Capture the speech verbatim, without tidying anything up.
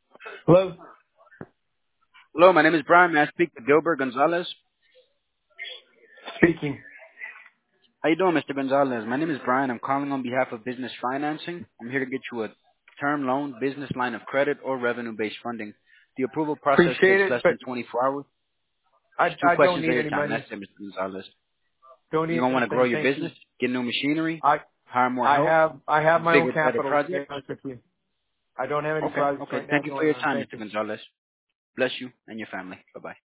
Hello, Hello, my name is Brian. May I speak to Gilbert Gonzalez? speaking. How you doing, Mister Gonzalez? My name is Brian. I'm calling on behalf of Business Financing. I'm here to get you a term loan, business line of credit, or revenue-based funding. The approval process Appreciate takes it, less but than twenty-four hours. I Just two I don't questions at need your any time. money. That's it, Mister Gonzalez. Don't You're need going to want to grow anything. your Thank you. business, get new machinery, I hire more I help, have I have my own bigger, better capital. To be projects. honest with you, I don't have any Okay, projects okay. right now Thank you for going your on. time, Thank Mister you. Gonzalez. Bless you and your family. Bye-bye.